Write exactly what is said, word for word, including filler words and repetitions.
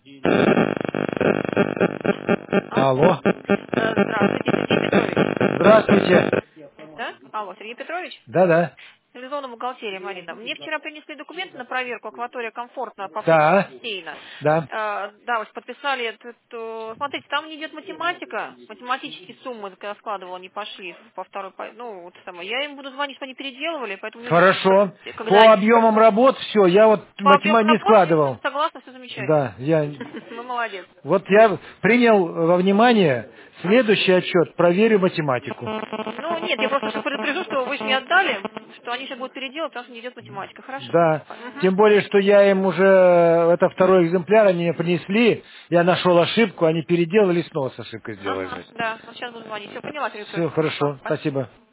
Алло. Э, Здравствуйте, Сергей Петрович. Здравствуйте. Да? Алло, Сергей Петрович? Да-да. Цивилизованная бухгалтерия, Марина. Мне вчера принесли документы на проверку, акватория комфортна по всему Да. бассейна. Да. Э, Да, вот подписали этот, э, смотрите, там не идет математика, математические суммы, когда складывала, не пошли по второй, по- ну, вот самое. Я им буду звонить, чтобы они переделывали, поэтому мне нужно, Хорошо. когда По они объемам работ все, я вот по объему математику не работы, я складывал. согласна, все замечательно. Да, я... Ну, молодец. Вот я принял во внимание следующий отчет, проверю математику. Ну, нет, я просто сейчас предупрежу, что вы же не отдали, что они сейчас будут переделывать, потому что не идет математика. Хорошо. Да. Мгм. Тем более, что я им уже, это второй экземпляр, они мне принесли, я нашел ошибку, они переделали, снова с ошибкой сделали. Ага, да, вот сейчас буду звонить. Все, поняла, Сергей Все, Петрович, спасибо. хорошо, спасибо.